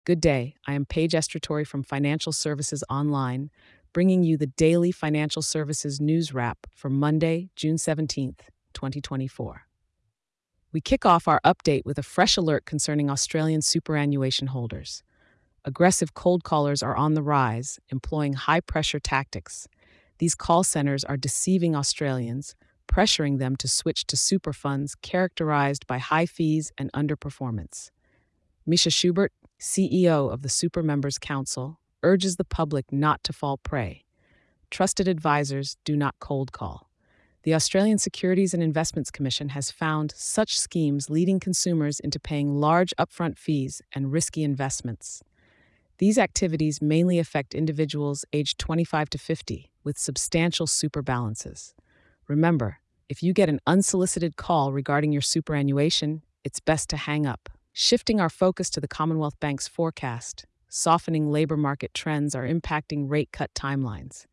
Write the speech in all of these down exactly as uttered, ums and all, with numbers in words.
Good day. I am Paige Estratori from Financial Services Online, bringing you the daily financial services news wrap for Monday, June seventeenth, twenty twenty-four. We kick off our update with a fresh alert concerning Australian superannuation holders. Aggressive cold callers are on the rise, employing high pressure tactics. These call centers are deceiving Australians, pressuring them to switch to super funds characterized by high fees and underperformance. Misha Schubert, C E O of the Super Members Council, urges the public not to fall prey. Trusted advisors do not cold call. The Australian Securities and Investments Commission has found such schemes leading consumers into paying large upfront fees and risky investments. These activities mainly affect individuals aged twenty-five to fifty with substantial super balances. Remember, if you get an unsolicited call regarding your superannuation, it's best to hang up. Shifting our focus to the Commonwealth Bank's forecast, softening labor market trends are impacting rate cut timelines.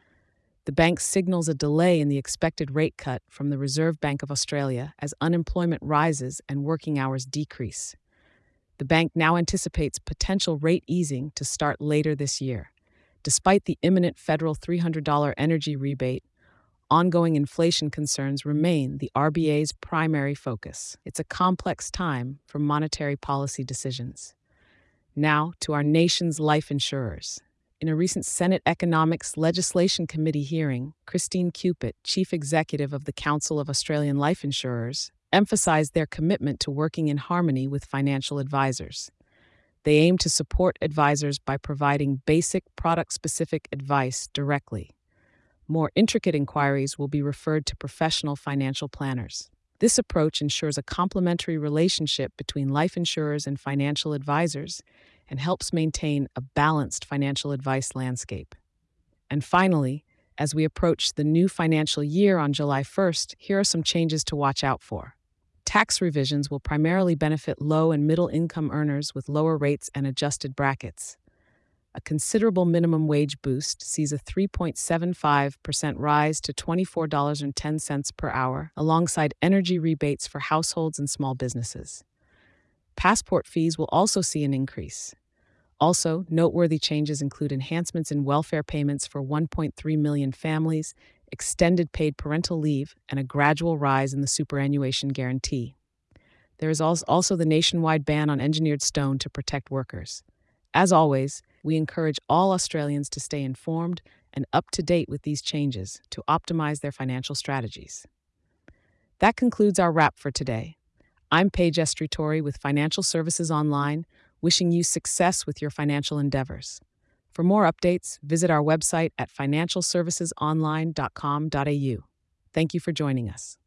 The bank signals a delay in the expected rate cut from the Reserve Bank of Australia as unemployment rises and working hours decrease. The bank now anticipates potential rate easing to start later this year. Despite the imminent federal three hundred dollars energy rebate, ongoing inflation concerns remain the R B A's primary focus. It's a complex time for monetary policy decisions. Now to our nation's life insurers. In a recent Senate Economics Legislation Committee hearing, Christine Cupit, Chief Executive of the Council of Australian Life Insurers, emphasized their commitment to working in harmony with financial advisors. They aim to support advisors by providing basic product-specific advice directly. More intricate inquiries will be referred to professional financial planners. This approach ensures a complementary relationship between life insurers and financial advisors and helps maintain a balanced financial advice landscape. And finally, as we approach the new financial year on July first, here are some changes to watch out for. Tax revisions will primarily benefit low and middle income earners with lower rates and adjusted brackets. A considerable minimum wage boost sees a three point seven five percent rise to twenty-four dollars and ten cents per hour, alongside energy rebates for households and small businesses. Passport fees will also see an increase. Also, noteworthy changes include enhancements in welfare payments for one point three million families, extended paid parental leave, and a gradual rise in the superannuation guarantee. There is also the nationwide ban on engineered stone to protect workers. As always, we encourage all Australians to stay informed and up to date with these changes to optimize their financial strategies. That concludes our wrap for today. I'm Paige Estratori with Financial Services Online, wishing you success with your financial endeavors. For more updates, visit our website at financial services online dot com dot a u. Thank you for joining us.